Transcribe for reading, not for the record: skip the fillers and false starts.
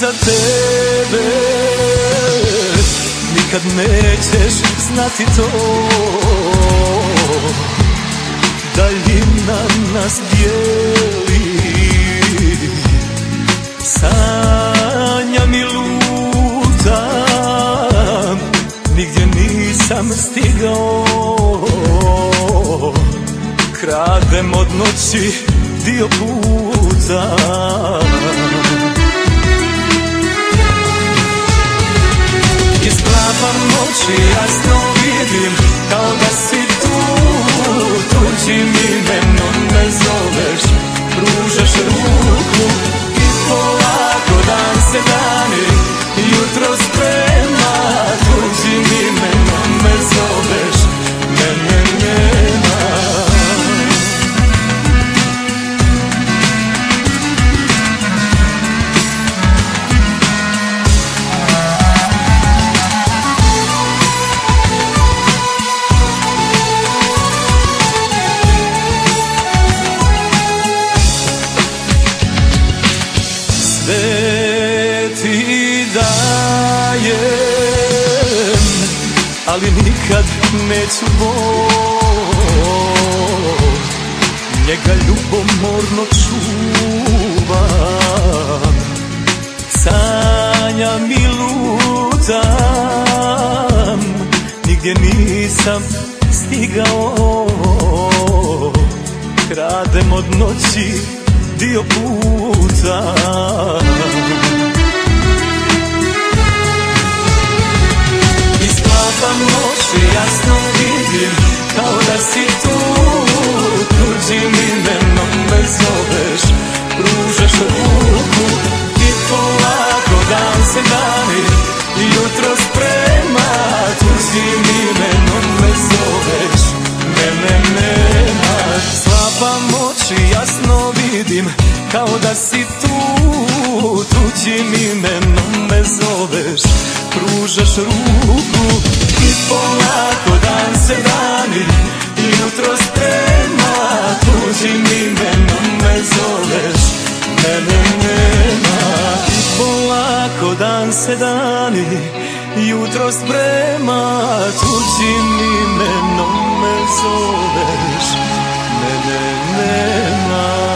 za tebe, nikad nećeš znati to. Daljina nas dijeli, sanjam i lutam, nigdje nisam stigao. Kradem od noći dio puta, isklapam oči, jasno vidim kao da si tu. Tuđim imenom me zoveš, pružaš ruku i polako dan se dani, jutro sprema. Tuđim imenom me zoveš, mene nema. Sve ti dajem, ali nikad neću bol. Njega ljubomorno čuvam, sanjam i lutam, nigdje nisam stigao. Kradem od noći dio puta, isklapam oči, jasno vidim kao da si tu. Tuđim imenom me zoveš, pružaš ruku i polako dan se dani, jutro sprema. Tuđim imenom me zoveš, mene nema. Sklapam oči, jasno vidim kao da si tu. Tuđim imenom me zoveš, pružaš ruku i polako dan se dani, jutro sprema. Tuđim imenom me zoveš, mene nema. Polako dan se dani, jutro sprema. Tuđim imenom me zoveš, mene nema.